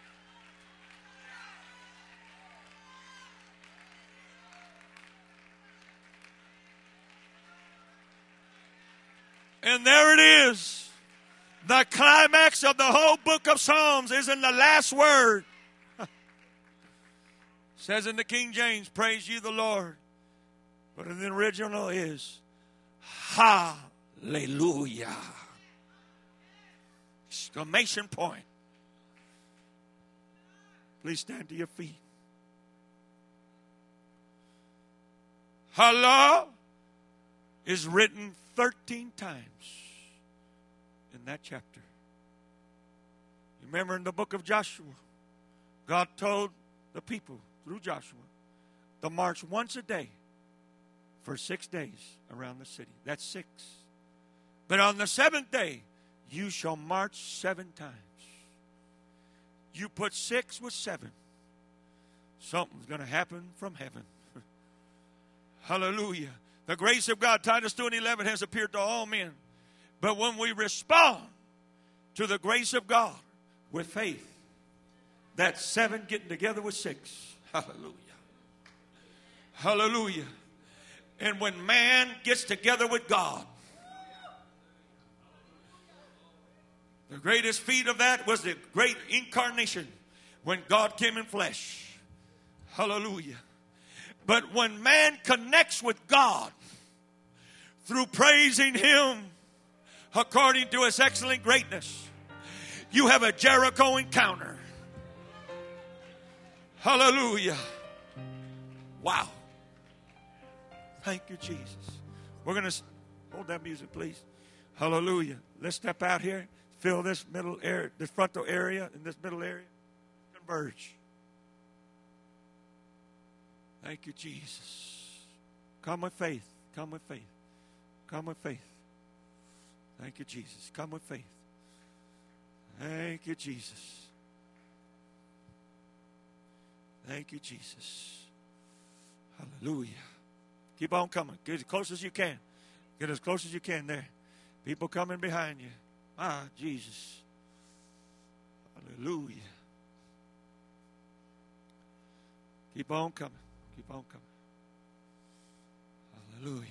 And there it is. The climax of the whole book of Psalms is in the last word. It says in the King James, praise ye the Lord. But in the original is, hallelujah. Exclamation point. Please stand to your feet. Allah is written thirteen times in that chapter. You remember in the book of Joshua, God told the people through Joshua to march once a day for six days around the city. That's six. But on the seventh day, you shall march seven times. You put six with seven, something's going to happen from heaven. Hallelujah. The grace of God, Titus two and eleven, has appeared to all men. But when we respond to the grace of God with faith, that's seven getting together with six. Hallelujah. Hallelujah. And when man gets together with God, the greatest feat of that was the great incarnation when God came in flesh. Hallelujah. But when man connects with God through praising Him according to His excellent greatness, you have a Jericho encounter. Hallelujah. Wow. Thank you, Jesus. We're going to hold that music, please. Hallelujah. Let's step out here. Fill this middle area, this frontal area, in this middle area. Converge. Thank you, Jesus. Come with faith. Come with faith. Come with faith. Thank you, Jesus. Come with faith. Thank you, Jesus. Thank you, Jesus. Hallelujah. Keep on coming. Get as close as you can. Get as close as you can there. People coming behind you. Ah, Jesus. Hallelujah. Keep on coming. Keep on coming. Hallelujah.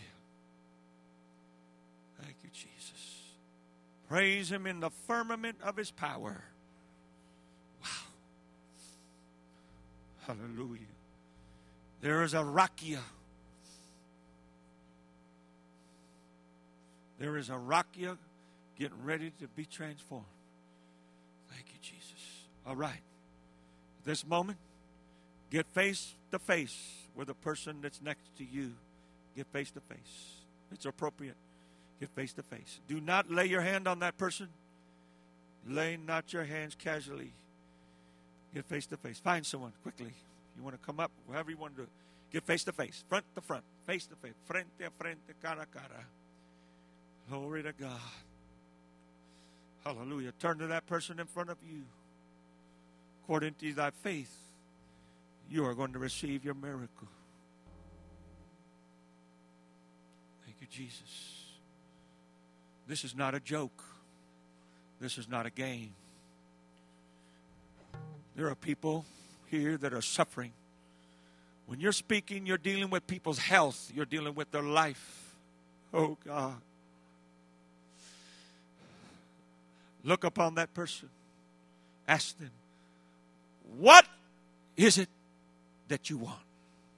Thank you, Jesus. Praise Him in the firmament of His power. Wow. Hallelujah. There is a rakia. There is a rakia getting ready to be transformed. Thank you, Jesus. All right. This moment, get face to face with the person that's next to you. Get face to face. It's appropriate. Get face to face. Do not lay your hand on that person. Lay not your hands casually. Get face to face. Find someone quickly. You want to come up, however you want to do it. Get face to face. Front to front. Face to face. Frente a frente. Cara a cara. Glory to God. Hallelujah. Turn to that person in front of you. According to thy faith, you are going to receive your miracle. Thank you, Jesus. This is not a joke. This is not a game. There are people here that are suffering. When you're speaking, you're dealing with people's health. You're dealing with their life. Oh, God. Look upon that person. Ask them, what is it that you want?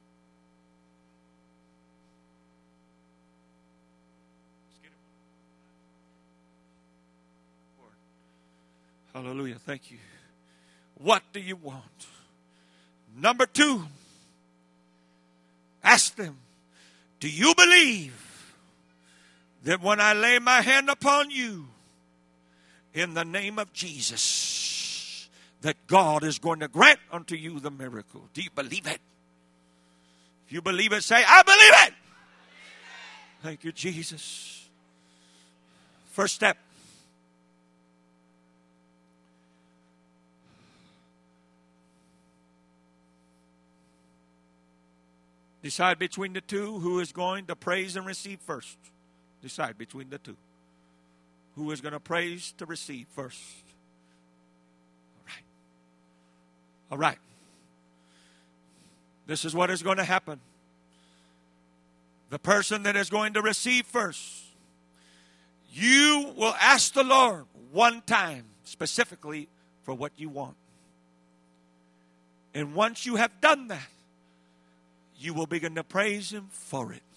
Hallelujah. Thank you. What do you want? Number two, ask them, do you believe that when I lay my hand upon you, in the name of Jesus, that God is going to grant unto you the miracle? Do you believe it? If you believe it, say, I believe it. Thank you, Jesus. First step. Decide between the two who is going to praise and receive first. Decide between the two. Who is going to praise to receive first? All right. All right. This is what is going to happen. The person that is going to receive first, you will ask the Lord one time specifically for what you want. And once you have done that, you will begin to praise Him for it.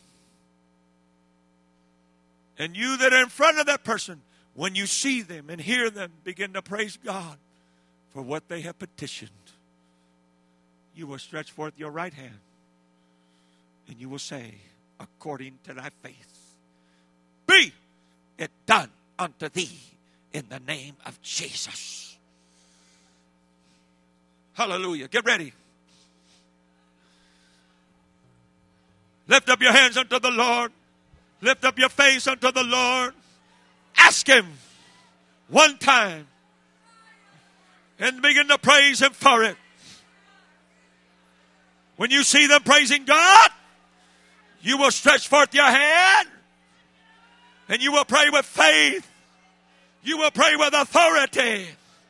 And you that are in front of that person, when you see them and hear them, begin to praise God for what they have petitioned. You will stretch forth your right hand and you will say, according to thy faith, be it done unto thee in the name of Jesus. Hallelujah. Get ready. Lift up your hands unto the Lord. Lift up your face unto the Lord. Ask Him one time and begin to praise Him for it. When you see them praising God, you will stretch forth your hand and you will pray with faith. You will pray with authority.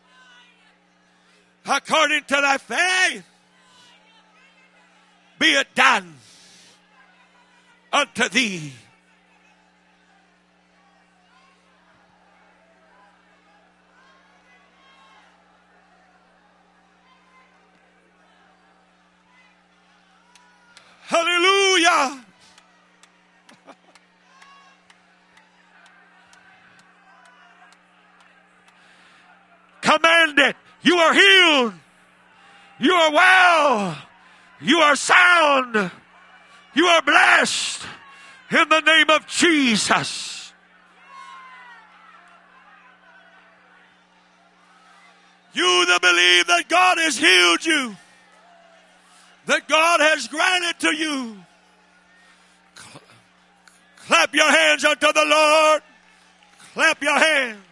According to thy faith, be it done unto thee. Hallelujah. Command it. You are healed. You are well. You are sound. You are blessed in the name of Jesus. You that believe that God has healed you, that God has granted to you, clap your hands unto the Lord. Clap your hands.